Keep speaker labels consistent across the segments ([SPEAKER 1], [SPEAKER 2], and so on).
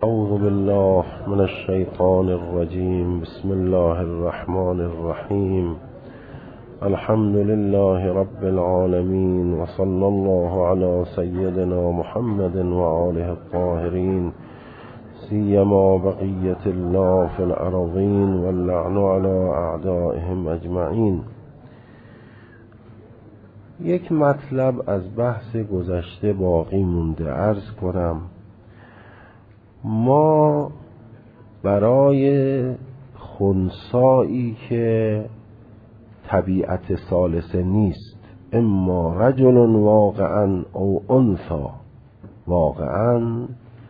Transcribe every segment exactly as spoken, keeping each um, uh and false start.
[SPEAKER 1] اعوذ بالله من الشیطان الرجیم. بسم الله الرحمن الرحیم. الحمد لله رب العالمین و صلی الله علی سیدنا محمد و آله الطاهرین، سیما بقیة الله فی الارضین واللعن علی اعدائهم اجمعین. یک مطلب از بحث گذشته باقی مونده عرض کنم. ما برای خنثایی که طبیعت ثالثه نیست، اما رجل واقعا او انثى واقعا،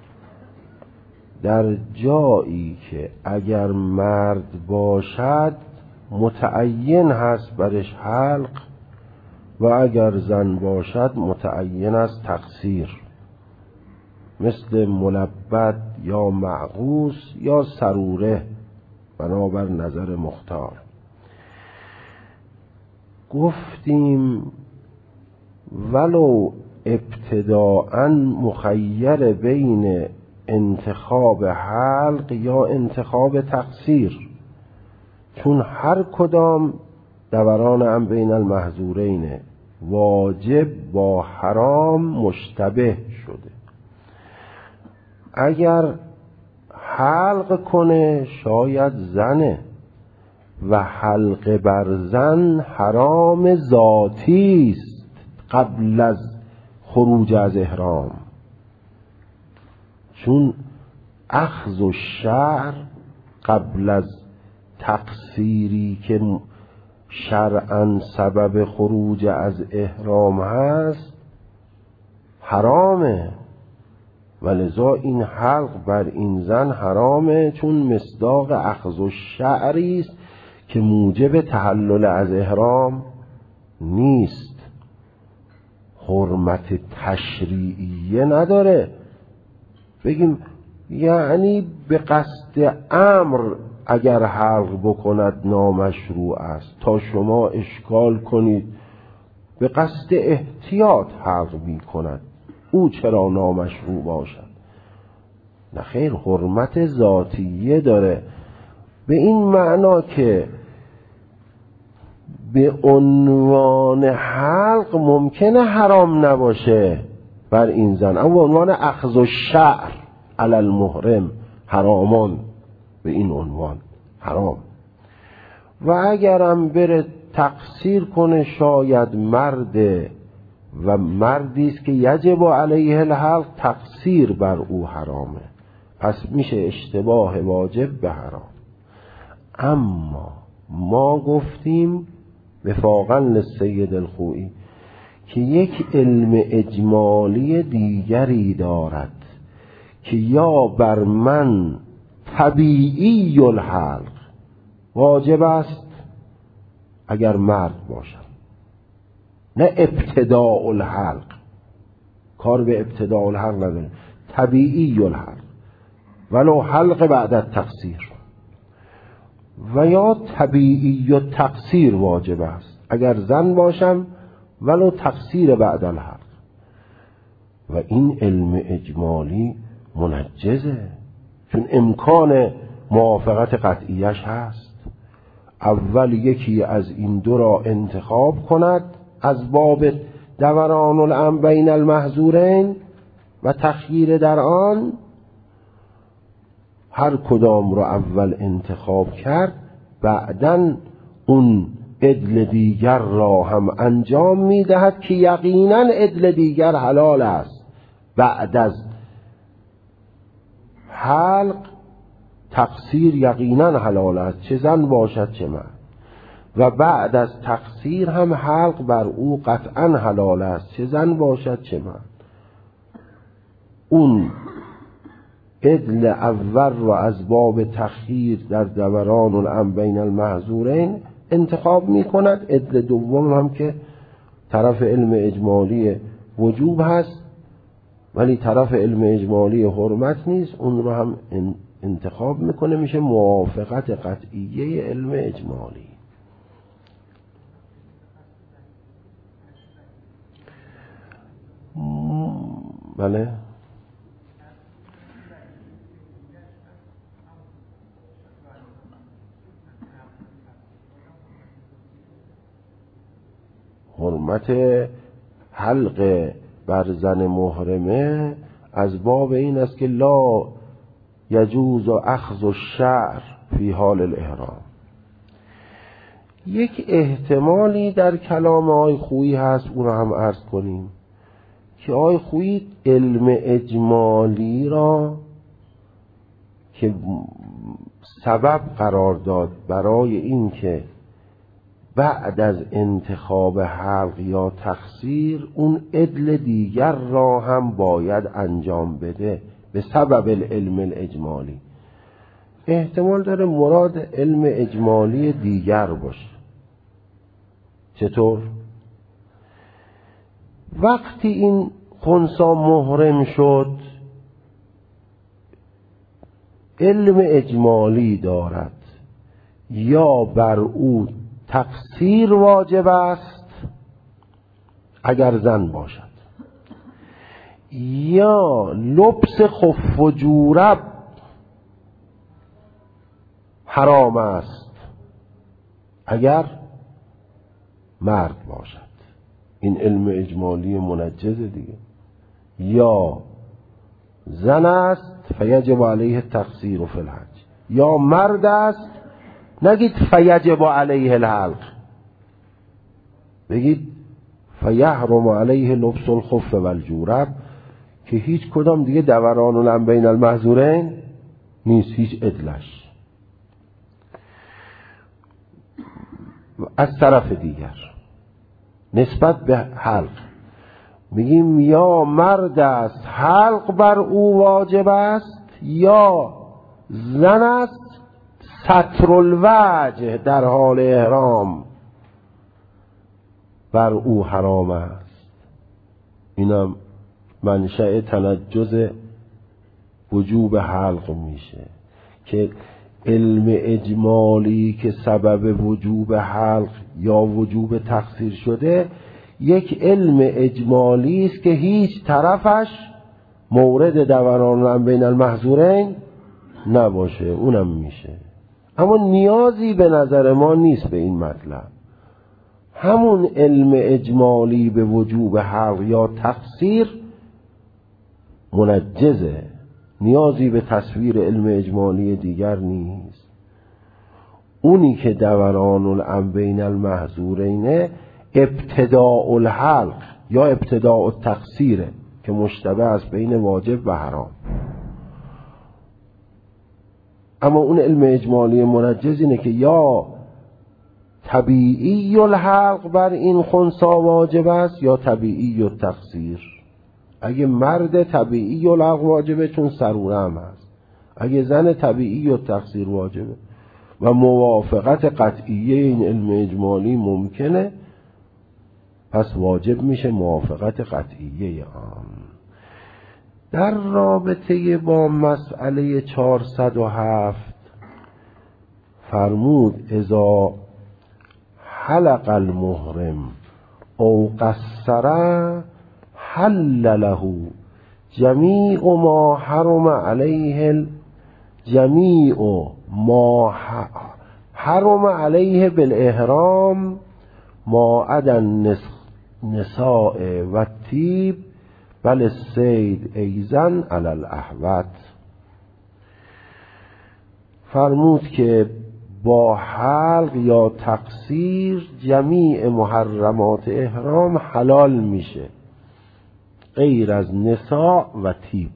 [SPEAKER 1] در جایی که اگر مرد باشد متعین هست برش حلق و اگر زن باشد متعین است تقصیر، مثل ملبد یا معقوس یا سروره بنابر نظر مختار. گفتیم ولو ابتداءً مخیر بین انتخاب حلق یا انتخاب تقصیر، چون هر کدام دوران هم بین المحظورین، واجب با حرام مشتبه شده. اگر حلق کنه شاید زنه و حلق بر زن حرام ذاتی است قبل از خروج از احرام، چون اخذ الشعر قبل از تقصیری که شرعاً سبب خروج از احرام هست حرامه، ولذا این حلق بر این زن حرامه، چون مصداق اخذ الشعری است که موجب تحلل از احرام نیست، حرمت تشریعیه نداره. بگیم یعنی به قصد امر اگر حلق بکند نامشروع است، تا شما اشکال کنید به قصد احتیاط حلق می کند، او چرا نامشروع باشد؟ نه خیر، حرمت ذاتیه داره، به این معنا که به عنوان حلق ممکنه حرام نباشه بر این زن، اما عنوان اخذ الشعر علی المحرم حرامان، به این عنوان حرام. و اگرم بره تقصیر کنه شاید مرد و مردی است که یجب علیه الحلق، تقصیر بر او حرامه، پس میشه اشتباه واجب به حرام. اما ما گفتیم وفاقا للسید الخوئی که یک علم اجمالی دیگری دارد که یا بر من طبیعی الحلق واجب است اگر مرد باشم، نه ابتداء الحلق، کار به ابتداء الحلق نداره، طبیعی الحلق ولو حلق بعد التقصیر، و یا طبیعی التقصیر واجب است اگر زن باشم ولو تقصیر بعد الحلق. و این علم اجمالی منجزه، چون امکان موافقت قطعیش هست. اول یکی از این دو را انتخاب کند از باب دوران الامر بین المحظورین و تخییر در آن، هر کدام را اول انتخاب کرد، بعداً اون عدل دیگر را هم انجام میدهد که یقیناً عدل دیگر حلال است. بعد از حلق تقصیر یقیناً حلال است، چه زن باشد چه مرد، و بعد از تقصیر هم حلق بر او قطعاً حلال است، چه زن باشد چه مرد. اون عدل اول را از باب تخییر در دوران الامر بین المحظورین انتخاب می کند، عدل دوم هم که طرف علم اجمالی وجوب هست ولی طرف علم اجمالی حرمت نیست، اون رو هم انتخاب میکنه، میشه موافقت قطعیه علم اجمالی. بله حرمت حلق بر زن محرمه از باب این است که لا یجوز اخذ الشعر فی حال الاحرام. یک احتمالی در کلام آقای خویی هست، اون رو هم عرض کنیم که آقای خویی علم اجمالی را که سبب قرار داد برای این که بعد از انتخاب حلق یا تقصیر اون عدل دیگر را هم باید انجام بده به سبب العلم الاجمالی، احتمال داره مراد علم اجمالی دیگر باشه. چطور؟ وقتی این خنثی محرم شد علم اجمالی دارد، یا بر او تقصیر واجب است اگر زن باشد، یا لبس خف و جورب حرام است اگر مرد باشد. این علم اجمالی منجز دیگه. یا زن است فیجب علیه تقصیر فی الحج، یا مرد است نگید فیجب علیه الحلق، بگید فیحرم علیه لبس الخف و الجورب، که هیچ کدام دیگه دوران الان بین المحظورین نیست، هیچ عدلش. از طرف دیگر نسبت به حلق میگیم یا مرد است حلق بر او واجب است، یا زن است ستر الوجه در حال احرام بر او حرام است. اینم منشأ تنجز وجوب حلق میشه که علم اجمالی که سبب وجوب حلق یا وجوب تقصیر شده یک علم اجمالی است که هیچ طرفش مورد دوران بین المحظورین نباشه، اونم میشه. اما نیازی به نظر ما نیست به این مطلب. همون علم اجمالی به وجوب حلق یا تقصیر منجزه، نیازی به تصویر علم اجمالی دیگر نیست. اونی که دوران الام بین المحظورین ابتداء الحلق یا ابتداء التقصیره که مشتبه است بین واجب و حرام. اما اون علم اجمالی منجز اینه که یا طبیعی الحلق بر این خنثی واجب است یا طبیعی التقصیر. اگه مرد طبیعی الحلق واجبه چون سروره هم هست، اگه زن طبیعی التقصیر واجبه و موافقت قطعیه این علم اجمالی ممکنه، پس واجب میشه موافقت قطعیه آن. در رابطه با مسئله چهارصد و هفت فرمود اذا حلق المحرم او قصر حل له جمیع ما حرم علیه جمیع ما حرم علیه بالاحرام ما عدا النساء و الطیب بل الصید ایزن علی الاحوط. فرمود که با حلق یا تقصیر جمیع محرمات احرام حلال میشه غیر از نساء و طیب.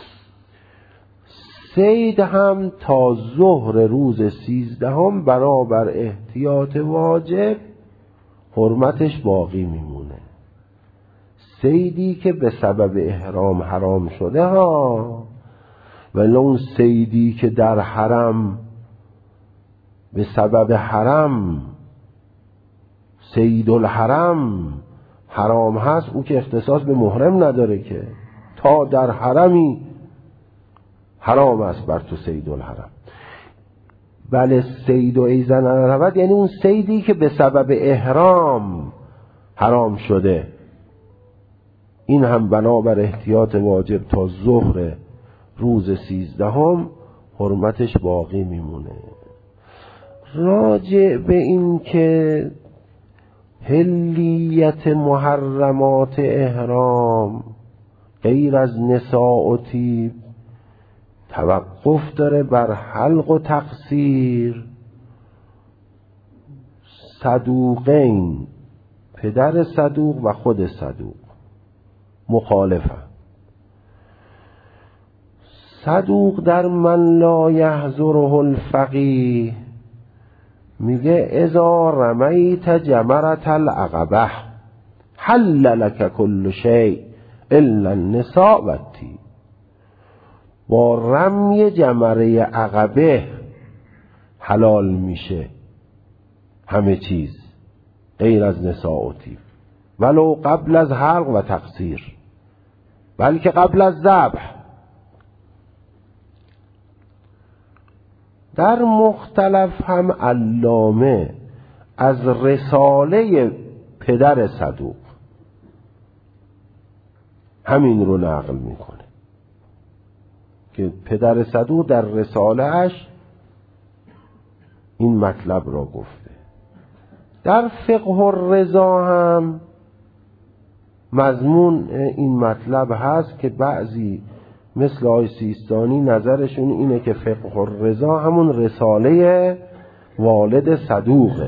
[SPEAKER 1] صید هم تا ظهر روز سیزدهم برابر احتیاط واجب حرمتش باقی میمونه. صیدی که به سبب احرام حرام شده ها، ولی اون صیدی که در حرم به سبب حرم صید الحرم حرام هست، او که اختصاص به محرم نداره که تا در حرمی حرام است بر تو صید الحرم. بله صید و ایزن الحوت یعنی اون صیدی که به سبب احرام حرام شده، این هم بنابر احتیاط واجب تا ظهر روز سیزدهم حرمتش باقی میمونه. راجع به این که حلیت محرمات احرام غیر از نساء و طیب توقف داره بر حلق و تقصیر. صدوقین، پدر صدوق و خود صدوق مخالفه. صدوق در من لا یحضره الفقیه میگه اذا رمیت جمرة العقبه حل لك كل شیء الا النساء و الطیب. با رمی جمره عقبه حلال میشه همه چیز غیر از نساء و طیب، ولو قبل از حلق و تقصیر، بلکه قبل از ذبح. در مختلف هم علامه از رساله پدر صدوق همین رو نقل میکنه که پدر صدوق در رساله اش این مطلب را گفته. در فقه الرضا هم مضمون این مطلب هست که بعضی مثل آقای سیستانی نظرشون اینه که فقه الرضا همون رساله والد صدوقه.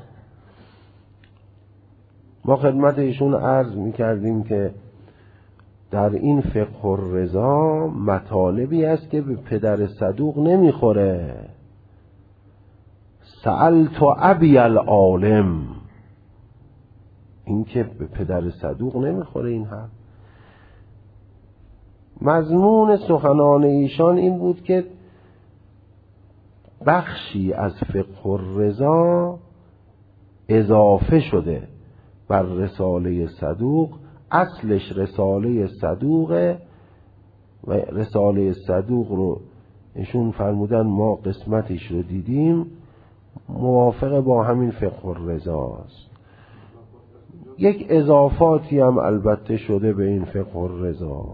[SPEAKER 1] ما خدمت ایشون عرض میکردیم که در این فقه الرضا مطالبی است که به پدر صدوق نمیخوره. سألت ابی العالم، این که به پدر صدوق نمیخوره این حرف. مضمون سخنان ایشان این بود که بخشی از فقه الرضا اضافه شده بر رساله صدوق، اصلش رساله صدوقه و رساله صدوق رو ایشون فرمودن ما قسمتش رو دیدیم موافق با همین فقه الرضا است. یک اضافاتی هم البته شده به این فقه الرضا.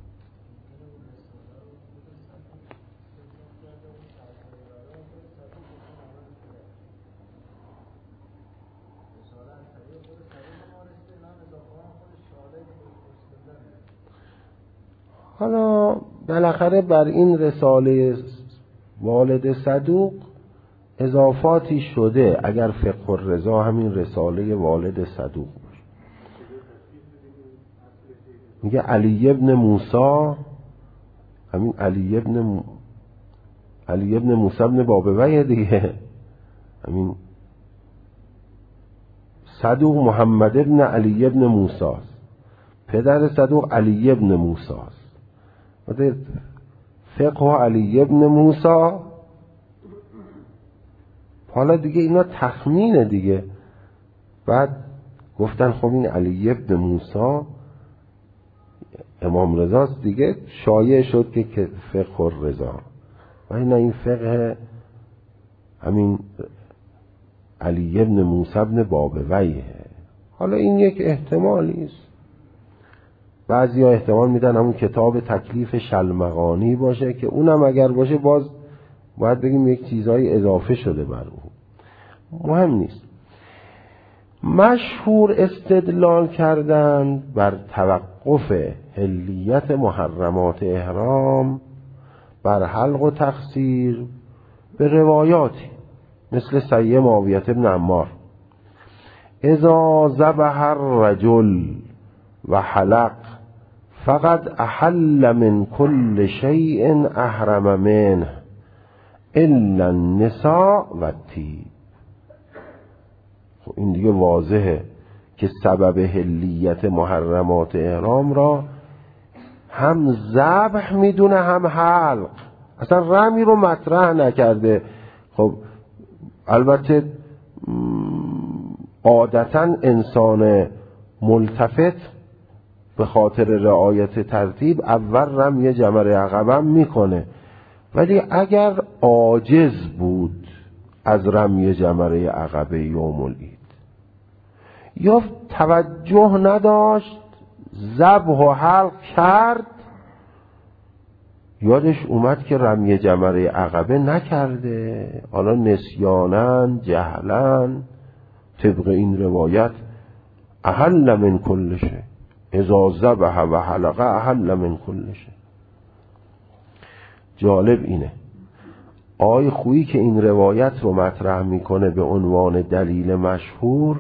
[SPEAKER 1] حالا بالاخره بر این رساله والد صدوق اضافاتی شده اگر فقه الرضا همین رساله والد صدوق باشه. میگه علی ابن موسی، همین علی ابن م... علی ابن موسی ابن بابویه دیگه، همین صدوق محمد ابن علی ابن موسی است، پدر صدوق علی ابن موسی است. فقه علی ابن موسی. حالا دیگه اینا تخمینه دیگه. بعد گفتن خب این علی ابن موسی امام رضاست دیگه، شایع شد که فقه الرضا و این این فقه همین علی ابن موسی ابن بابویه. حالا این یک احتمالی است. بعضی ها احتمال میدن همون کتاب تکلیف شلمغانی باشه که اونم اگر باشه باز باید بگیم یک چیزهای اضافه شده بر اون، مهم نیست. مشهور استدلال کردن بر توقف حلیت محرمات احرام بر حلق و تقصیر به روایاتی مثل صحیح معاویه بن عمار اذا ذبح الرجل و حلق فقد احل من كل شيء احرم منه الا النساء و الطیب. خب این دیگه واضحه که سبب حلیت محرمات احرام را هم ذبح میدونه هم حلق، اصلا رمی رو مطرح نکرده. خب البته عادتا انسان ملتفت به خاطر رعایت ترتیب اول رمی جمره عقبه میکنه، ولی اگر عاجز بود از رمی جمره عقبه یوم العید یا توجه نداشت ذبح و حلق کرد، یادش اومد که رمی جمره عقبه نکرده، حالا نسیانن جهلن طبق این روایت احل من کل شی، اذا ذبح و حلق احل من کل شی. جالب اینه آقای خویی که این روایت رو مطرح میکنه به عنوان دلیل مشهور،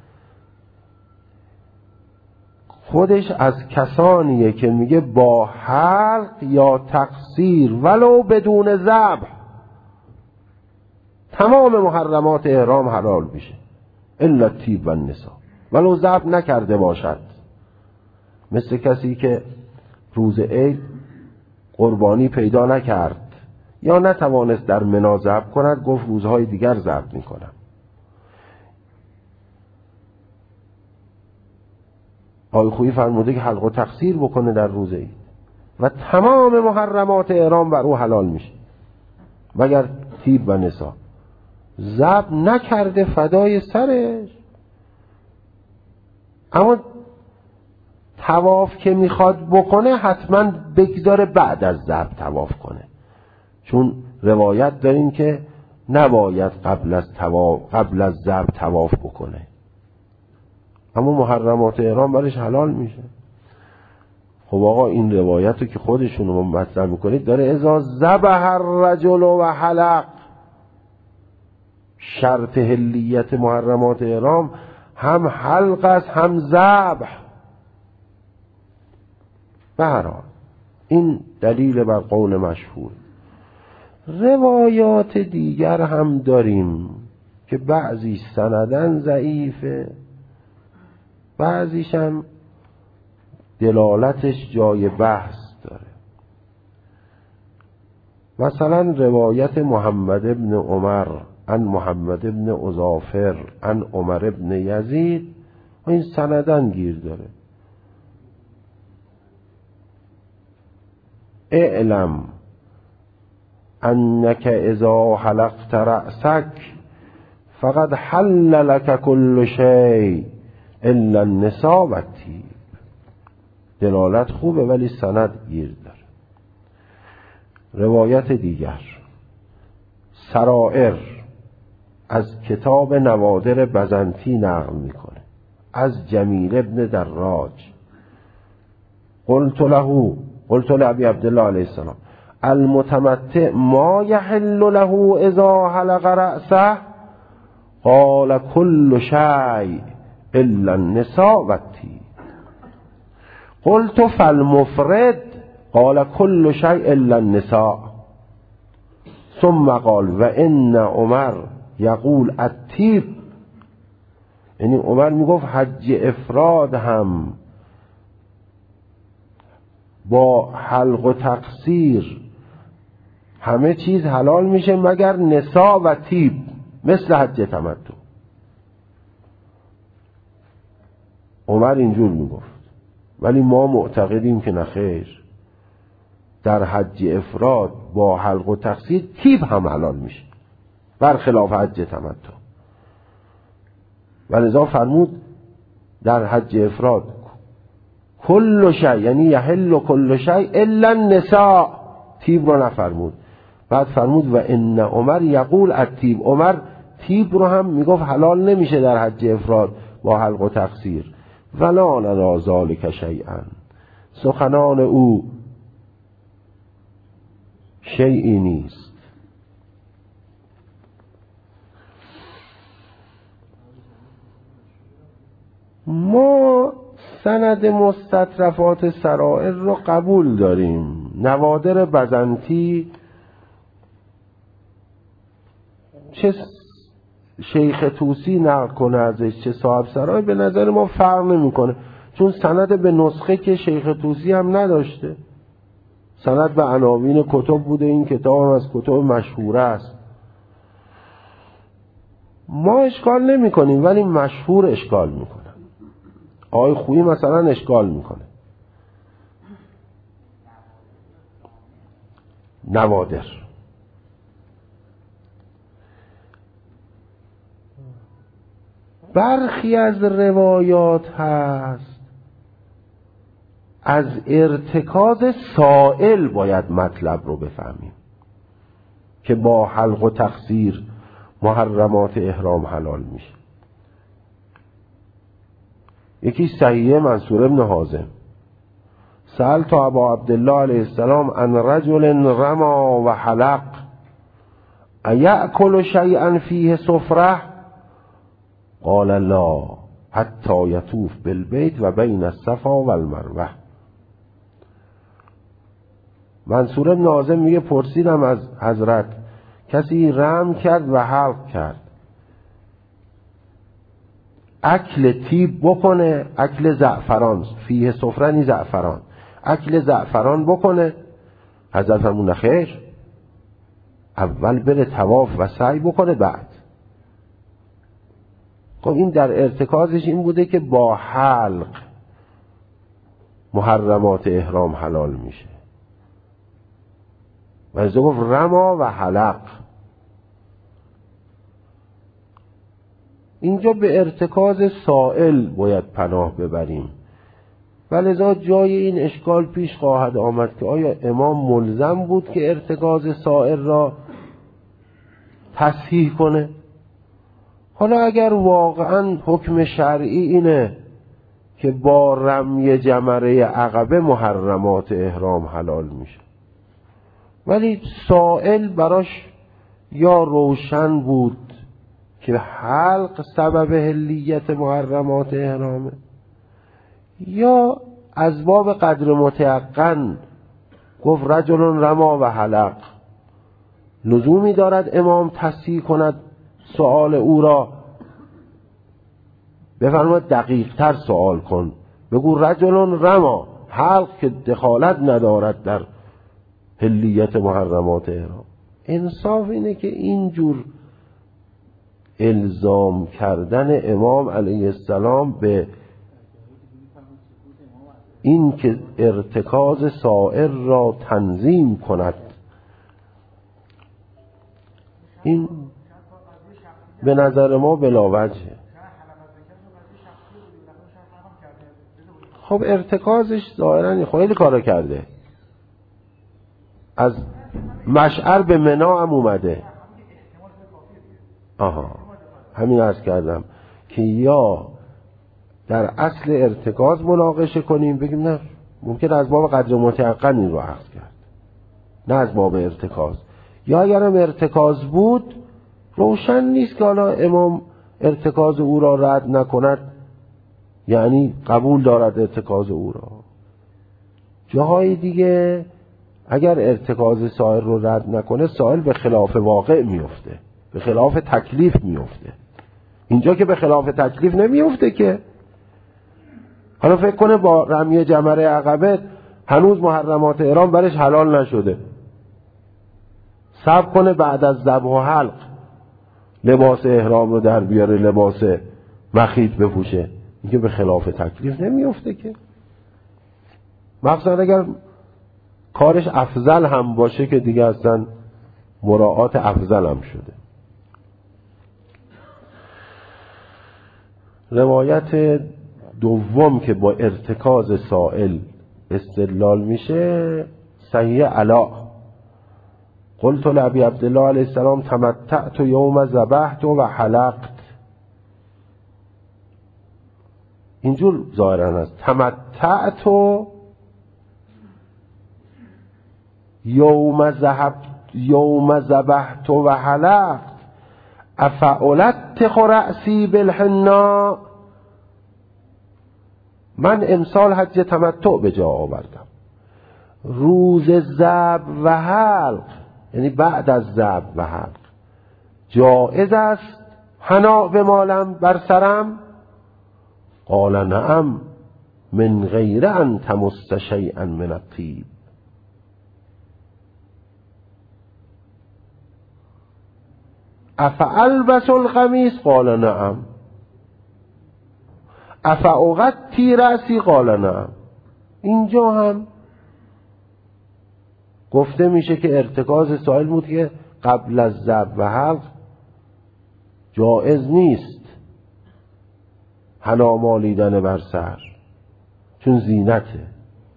[SPEAKER 1] خودش از کسانیه که میگه با حلق یا تقصیر ولو بدون ذبح تمام محرمات احرام حلال میشه، الا الطیب و النساء، ولو ذبح نکرده باشد. مثل کسی که روز عید قربانی پیدا نکرد یا نتوانست در منا ذبح کند، گفت روزهای دیگر ذبح میکنم. آقای خویی فرموده که حلق و تقصیر بکنه در روز عید و تمام محرمات احرام بر او حلال میشه مگر طیب و نساء. ذبح نکرده فدای سرش، اما طواف که میخواد بکنه حتما بگذاره بعد از ذبح طواف کنه، چون روایت داریم که نباید قبل از طواف قبل از ذبح طواف بکنه، اما محرمات احرام برش حلال میشه. خب آقا این روایت رو که خودشون رو مطرح میکنید داره اذا ذبح الرجل و حلق، شرط حلیت محرمات احرام هم حلق است هم ذبح. به هر حال این دلیل بر قول مشهور. روایات دیگر هم داریم که بعضی سندن ضعیفه، بعضیش هم دلالتش جای بحث داره. مثلا روایت محمد ابن عمر عن محمد ابن اظافر عن عمر ابن یزید، این سندن گیر داره. اعلم انک اذا حلقت رأسک فقد حل لك كل شیء الا النساء و الطیب. دلالت خوبه ولی سند گیر داره. روایت دیگر سرائر از کتاب نوادر بزنطی نقل میکنه از جمیل ابن دراج. قلت له قلت لأبي عبدالله علیه السلام المتمتع ما يحل له اذا حلق رأسه؟ قال كل شيء الا النساء و الطیب. قلت فالمفرد؟ قال كل شيء الا النساء. ثم قال و ان عمر یقول الطیب، یعنی عمر میگفت حج افراد هم با حلق و تقصیر همه چیز حلال میشه مگر نساء و طیب، مثل حج تمتع. عمر اینجور میگفت، ولی ما معتقدیم که نخیر، در حج افراد با حلق و تقصیر طیب هم حلال میشه برخلاف حج تمتع. و لذا فرمود در حج افراد کل شیء، یعنی یحل کل شیء الا النساء، طیب رو نفرمود. بعد فرمود و ان عمر یقول الطیب، عمر طیب رو هم میگفت حلال نمیشه در حج افراد با حلق و تقصیر. ولا نرا ذلک شیئا، سخنان او شیئی نیست. ما سند مستطرفات سرائر رو قبول داریم. نوادر بزنطی چه شیخ طوسی نقل کنه ازش چه صاحب سرای به نظر ما فرق نمیکنه، چون سند به نسخه که شیخ طوسی هم نداشته، سند به عناوین کتب بوده. این کتاب هم از کتب مشهوره است. ما اشکال نمی کنیم ولی مشهور اشکال میکنه. آقای خویی مثلا اشکال میکنه. نوادر برخی از روایات هست از ارتکاز سائل باید مطلب رو بفهمیم که با حلق و تقصیر محرمات احرام حلال میشه. یکی صحیح منصور ابن حازم سألت ابا عبدالله علیه السلام عن رجل رما و حلق ایأکل شیئا فیه سفره قال لا حتی یطوف بالبیت و بین الصفا و المروه. منصور ابن حازم میگه پرسیدم از حضرت کسی رم کرد و حلق کرد، اکل تیب بکنه، اکل زعفران، فیه سفرنی زعفران، اکل زعفران بکنه؟ حضرت فرمود خیر، اول بره طواف و سعی بکنه بعد. خب این در ارتکازش این بوده که با حلق محرمات احرام حلال میشه. و گفت رما و حلق. اینجا به ارتکاز سائل باید پناه ببریم. ولذا جای این اشکال پیش خواهد آمد که آیا امام ملزم بود که ارتکاز سائل را تصحیح کنه؟ حالا اگر واقعا حکم شرعی اینه که با رمی جمره عقبه محرمات احرام حلال میشه، ولی سائل براش یا روشن بود که حلق سبب حلیت محرمات احرامه، یا از باب قدر متیقن گفت رجل رما و حلق، لزومی دارد امام تصحیح کند سؤال او را؟ بفرماید دقیق تر سؤال کن، بگو رجل رما، حلق که دخالت ندارد در حلیت محرمات احرام. انصاف اینه که اینجور الزام کردن امام علیه السلام به این که ارتکاز سائر را تنظیم کند، این به نظر ما بلاوجه. خب ارتکازش ظاهرا خیلی کارا کرده، از مشعر به منا هم اومده. آها همین عرض کردم که یا در اصل ارتکاز مناقشه کنیم، بگیم نه ممکن از باب قدر متیقن این رو عرض کرد، نه از باب ارتکاز. یا اگرم ارتکاز بود روشن نیست که حالا امام ارتکاز او را رد نکند، یعنی قبول دارد ارتکاز او را. جاهای دیگه اگر ارتکاز سائل رو رد نکنه سائل به خلاف واقع میفته، به خلاف تکلیف میفته. اینجا که به خلاف تکلیف نمیفته که. حالا فکر کنه با رمی جمره عقبه هنوز محرمات احرام برش حلال نشده، صبر کنه بعد از ذبح و حلق لباس احرام رو در بیاره، لباس مخیط بپوشه. اینکه به خلاف تکلیف نمیفته که. مخصوصا اگر کارش افضل هم باشه که دیگه اصلا مراعات افضل هم شده. روایت دوم که با ارتکاز سائل استدلال میشه صحیح علا قلت لابی عبدالله علیه السلام تمتعت یوم ذبحت و حلقت. اینجور ظاهرا است، تمتعت یوم ذبحت یوم ذبحت و حلقت افعلت رأسی بالحنا. من امسال حج تمتع به جا آوردم، روز ذبح و حلق یعنی بعد از ذبح و حلق جایز است حنا بمالم بر سرم؟ قال نعم من غیر ان تمس شیئا من الطیب. افالبس القمیص؟ قال نعم. افاغطی رأسی؟ قال نعم. اینجا هم گفته میشه که ارتکاز سائل بود که قبل از ذبح و حلق جایز نیست حنا مالیدن بر سر، چون زینته.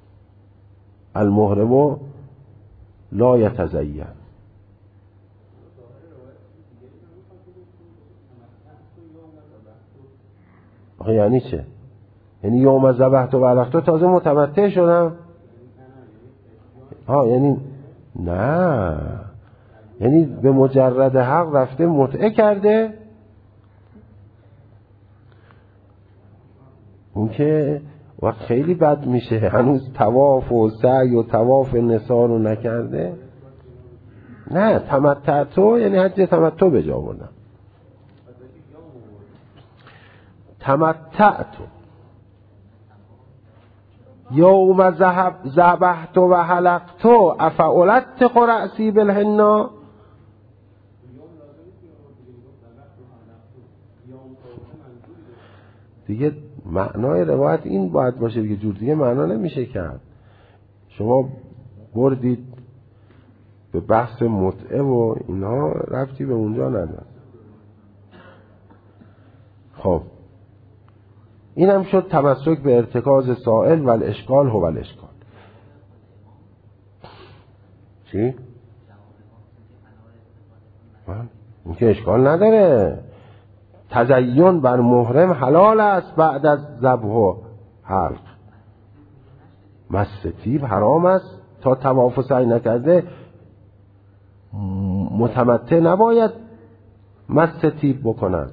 [SPEAKER 1] المحرم لا یتزین. آخه یعنی چه؟ یعنی یوم ذبحت و علقت تازه متمتع شدم. ها یعنی نه، یعنی به مجرد حق رفته متعه کرده، اون که وقت خیلی بد میشه. هنوز طواف و سعی و طواف نسا رو نکرده. نه تمتع تو یعنی حج تمتع به جا آوردم. تمتع تو یوم ذبحت و حلقت افعلت رأسی بالحنا. دیگه معنای روایت این باید باشه دیگه، جور دیگه معنا نمیشه کرد. شما بردید به بحث متعه و اینها، ربطی به اونجا نداره. خب این هم شد تمسک به ارتکاز سائل و الاشکال هو الاشکال. چی؟ این که اشکال نداره. تزین بر محرم حلال است بعد از ذبح و حلق. مس طیب حرام است تا طواف و سعی نکرده. متمتع نباید مس طیب بکند،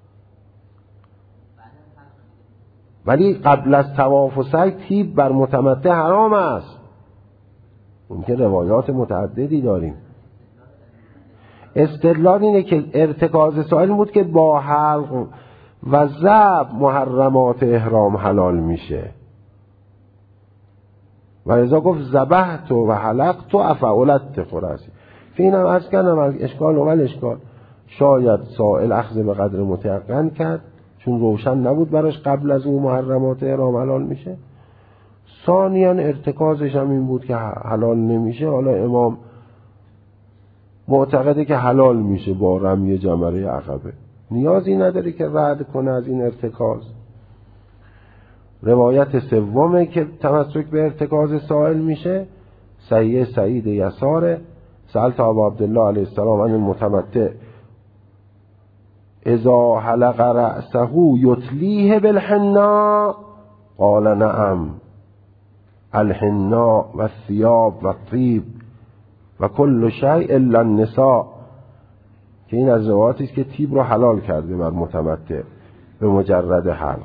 [SPEAKER 1] ولی قبل از طواف و سعی طیب بر متمتع حرام است. اون که روایات متعددی داریم. استدلال اینه که ارتکاز سائل بود که با حلق و ذبح محرمات احرام حلال میشه، و ازا گفت ذبحت و حلقت و افعلت رأسی. که اینم عرض کردم اشکال و اشکال. شاید سائل اخذ به قدر متیقن کرد چون روشن نبود براش قبل از اون محرمات احرام حلال میشه. ثانیاً ارتکازش هم این بود که حلال نمیشه. حالا امام معتقده که حلال میشه با رمی جمره عقبه، نیازی نداره که رد کنه از این ارتکاز. روایت سومه که تمسک به ارتکاز سائل میشه صحیح سعید یساره. سألت ابا عبدالله علیه السلام عن المتمتع اذا حلق رأسه یتلیه بالحنا قال نعم الحنا و الثیاب و الطیب و کل شیء الا النساء. که این از روایاتی است که طیب رو حلال کرده بر متمتع به مجرد حلق.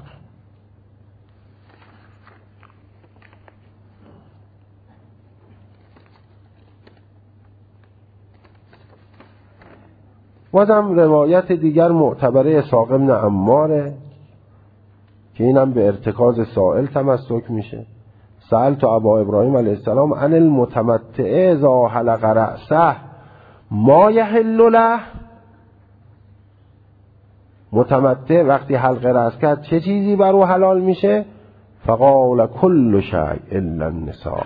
[SPEAKER 1] بازم روایت دیگر معتبره اسحاق بن عماره که اینم به ارتکاز سائل تمسک میشه. سألت ابا ابراهیم علیه السلام عن المتمتع اذا حلق رأسه ما یحل له. متمتع وقتی حلق رأس کرد چه چیزی بر او حلال میشه؟ فقال کل شیء الا النساء.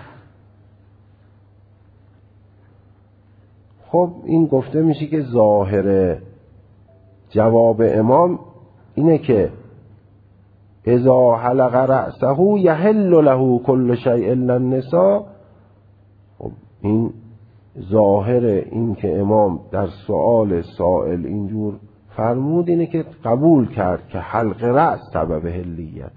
[SPEAKER 1] خب این گفته میشه که ظاهر جواب امام اینه که اذا حلق رأسه یحل له کل شیء الا النساء. خب این ظاهر این که امام در سؤال سائل اینجور فرمود اینه که قبول کرد که حلق رأس سبب حلیته.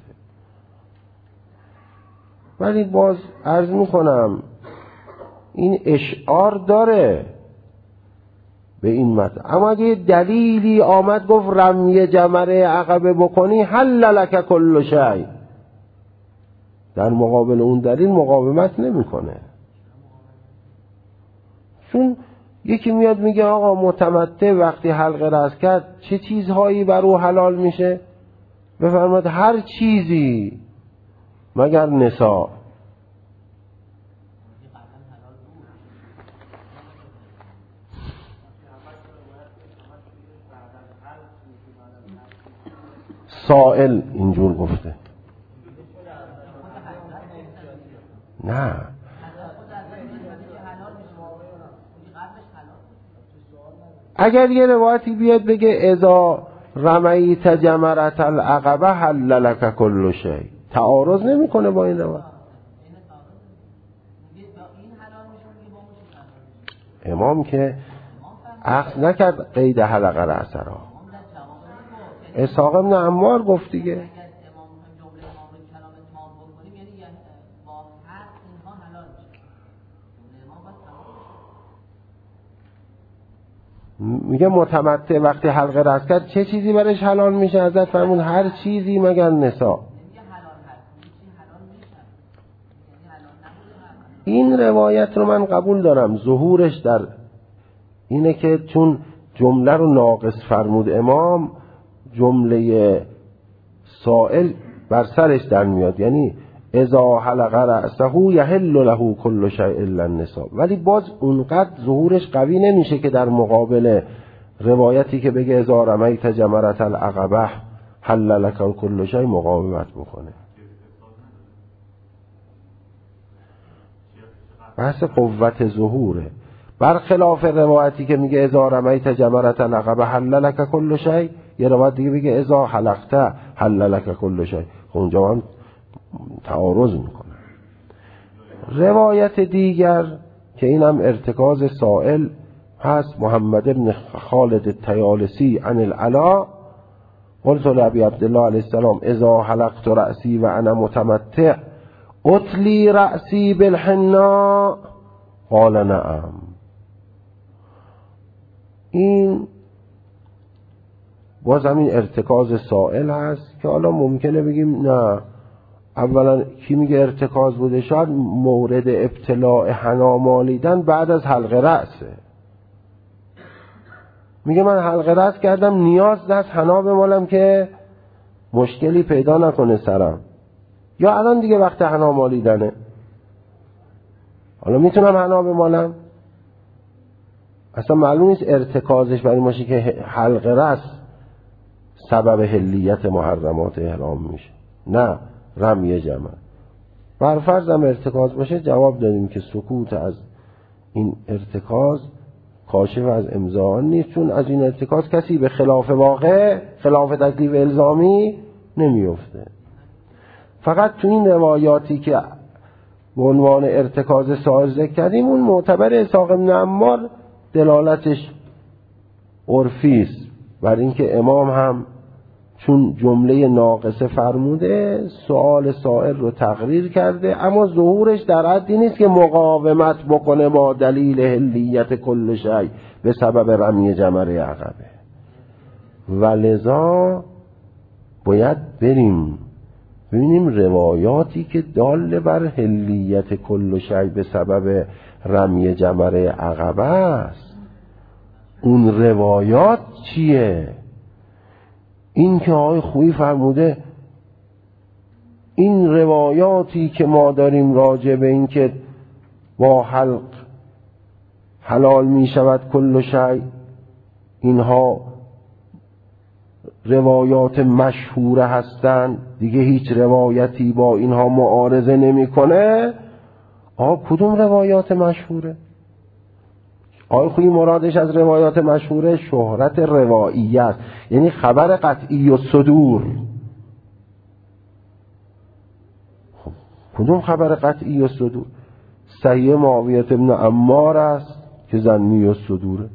[SPEAKER 1] ولی باز عرض میکنم این اشعار داره به این متن، اما اگه دلیلی آمد گفت رمی جمره عقبه بکنی حل لک کل شیء، در مقابل اون دلیل مقاومت نمیکنه. چون یکی میاد میگه آقا متمتع وقتی حلق رأس کرد چه چیزهایی بر او حلال میشه؟ بفرماد هر چیزی مگر نساء. سائل اینجور گفته. نه اگر یه روایتی بیاد بگه اذا رمیت جمرت العقبه حل لک کل شیء، تعارض نمیکنه با این روایت. امام که اخذ نکرد قید حلقه رأسه را. اسحاق بن عمار گفت دیگه. میگه متمتع وقتی حلقه رأس کرد چه چیزی برش حلال میشه؟ حضرت فرمود هر چیزی مگر نساء. این روایت رو من قبول دارم، ظهورش در اینه که چون جمله رو ناقص فرمود امام، جمله سائل بر سرش در میاد، یعنی اذا حلق رأسه یحل له کل شیء الا النساء، ولی باز اونقدر ظهورش قوی نمیشه که در مقابل روایتی که بگه اذا رمیت جمرة العقبة حل لك کل شیء مقاومت بکنه. بحث قوت ظهوره، برخلاف روایتی که میگه اذا رمیت جمرة العقبة حل لك کل شیء، یه روایت دیگه بگه اذا حلقت حل لك کل شیء، اونجا هم تعارض میکنه. روایت دیگر که اینم ارتکاز سائل هست، محمد بن خالد الطیالسی عن العلا قلت لابی عبدالله علیه السلام اذا حلقت رأسی و انا متمتع اتلی رأسی بالحنا قال نعم. این باز همین ارتکاز سائل هست که حالا ممکنه بگیم نه، اولا کی میگه ارتکاز بوده؟ شاید مورد ابتلاع حنا مالیدن بعد از حلقه رأسه، میگه من حلقه رأس کردم نیاز دست حنا بمالم که مشکلی پیدا نکنه سرم، یا الان دیگه وقت حنا مالیدنه، حالا میتونم حنا بمالم. اصلا معلوم نیست ارتکازش برای باشه که حلقه رأس سبب حلیت محرمات احرام میشه، نه رمی جمع. بر فرض هم ارتکاز باشه جواب دادیم که سکوت از این ارتکاز کاشف از امضا نیست، چون از این ارتکاز کسی به خلاف واقع، خلاف تکلیف الزامی نمیفته. فقط تو این روایاتی که به عنوان ارتکاز سائل ذکر کردیم، اون معتبر اسحاق بن عمار دلالتش عرفی است، بر اینکه امام هم چون جمله ناقصه فرموده سؤال سائل رو تقریر کرده، اما ظهورش در حدی نیست که مقاومت بکنه با دلیل حلیت کل شیء به سبب رمی جمره عقبه. ولذا باید بریم ببینیم روایاتی که دال بر حلیت کل شیء به سبب رمی جمره عقبه است، اون روایات چیه؟ این که آقای خویی فرموده این روایاتی که ما داریم راجع به این که با حلق حلال می شود کل شیء، اینها روایات مشهوره هستند، دیگه هیچ روایتی با اینها معارضه نمی کنه. آه کدوم روایات مشهوره؟ آقای خویی مرادش از روایات مشهوره شهرت رواییه است، یعنی خبر قطعی و صدور. خب کدوم خبر قطعی و صدور؟ صحیح معاویه بن عمار است که ظنی و صدوره،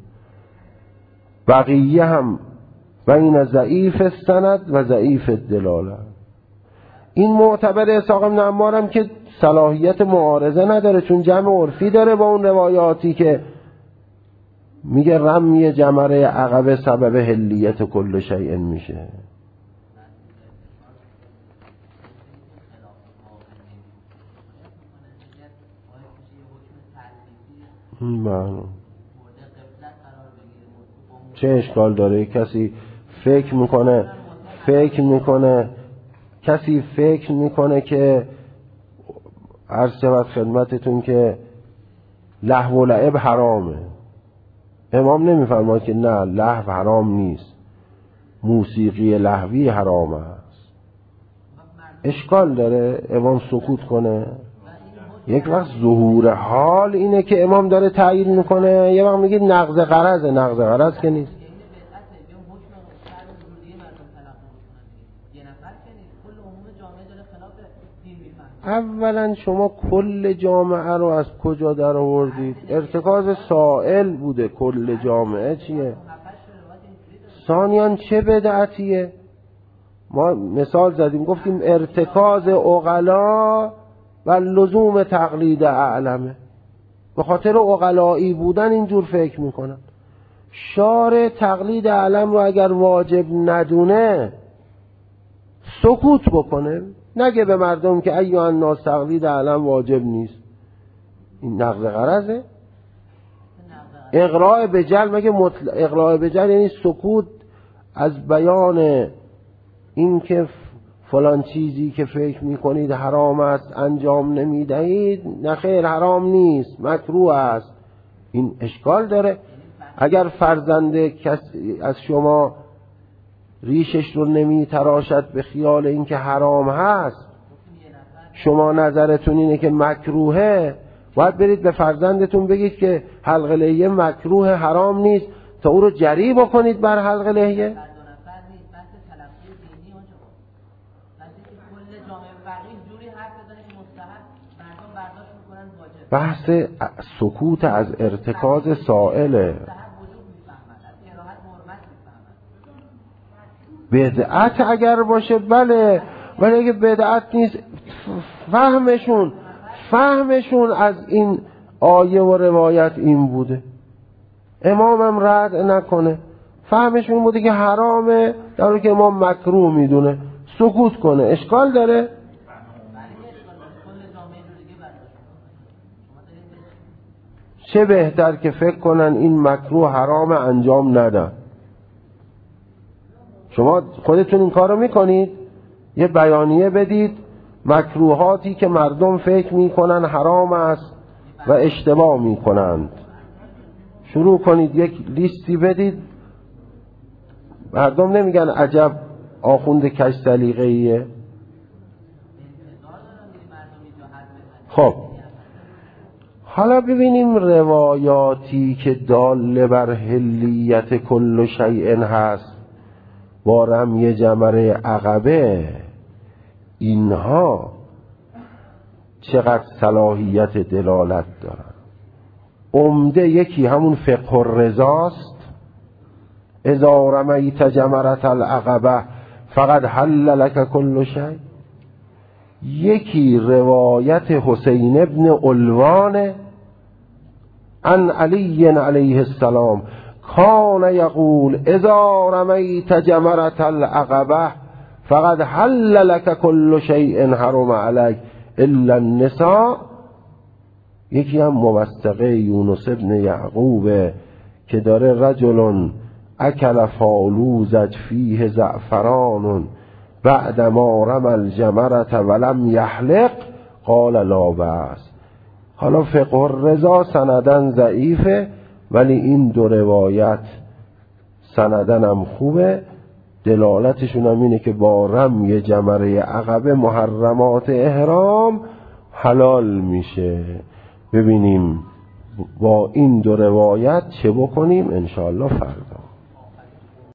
[SPEAKER 1] بقیه هم بین ضعیف السند و ضعیف الدلاله. این معتبر اسحاق بن عمار هم که صلاحیت معارضه نداره، چون جمع عرفی داره با اون روایاتی که میگه رمی جمره عقبه سبب حلیت کل شیء میشه. معلوم چه اشکال داره؟ کسی فکر میکنه فکر میکنه کسی فکر میکنه که عرض شود خدمتتون که لهو و لعب حرامه. امام نمیفرماید که نه لهو حرام نیست، موسیقی لهوی حرام است. اشکال داره امام سکوت کنه؟ یک وقت ظهور حال اینه که امام داره تعیین میکنه، یه وقت میگه نقض غرضه. نقض غرض که نیست. اولا شما کل جامعه رو از کجا در آوردید؟ ارتکاز سائل بوده، کل جامعه چیه؟ ثانیاً چه بدعتیه؟ ما مثال زدیم گفتیم ارتکاز عقلا و لزوم تقلید اعلمه، به خاطر عقلایی بودن اینجور فکر میکنن. شارع تقلید علم رو اگر واجب ندونه سکوت بکنه، نگه به مردم که ایها الناس تقلید علم واجب نیست. این نقض غرضه. اقراء بجل مگه مطلق اقراء بجل یعنی سکوت از بیان این که فلان چیزی که فکر میکنید حرام است انجام نمیدهید؟ نه خیر، حرام نیست، مکروه است. این اشکال داره. اگر فرزند کسی از شما ریشش رو نمی تراشد به خیال اینکه حرام هست، شما نظرتون اینه که مکروهه، باید برید به فرزندتون بگید که حلق لحیه مکروه، حرام نیست، تا او رو جری بکنید بر حلق لحیه. بحث سکوت از ارتکاز سائله. بدعت اگر باشه بله، ولی اگه بدعت نیست، فهمشون فهمشون از این آیه و روایت این بوده، امامم رد نکنه، فهمشون بوده که حرامه در حالی که امام مکروه میدونه، سکوت کنه. اشکال داره؟ چه بهتر که فکر کنن این مکروه حرام انجام ندن. شما خودتون این کارو میکنید، یه بیانیه بدید مکروهاتی که مردم فکر میکنن حرام است و اشتباه میکنند، شروع کنید یک لیستی بدید. مردم نمیگن عجب آخوند کج سلیقه‌ایه. خب حالا ببینیم روایاتی که دال بر حلیت کل شیء هست با رمی جمره عقبه، اینها چقدر صلاحیت دلالت دارن. عمده یکی همون فقه الرضاست، اذا رمیت جمرة العقبه فقد حل لك کل شیء. یکی روایت حسین ابن علوان عن علی علیه السلام کان یقول اذا رمیت جمرة العقبه فقد حل لك کل شیء حرم علیک الا النساء. یکی هم موثقه یونس ابن یعقوب که داره رجل اکل فالوزج فیه زعفران بعد ما رمى الجمرة ولم یحلق قال لا بأس. حالا فقه الرضا سندن ضعیفه، ولی این دو روایت سندن هم خوبه، دلالتشون هم اینه که با رمی جمره عقبه محرمات احرام حلال میشه. ببینیم با این دو روایت چه بکنیم انشاءالله فردا.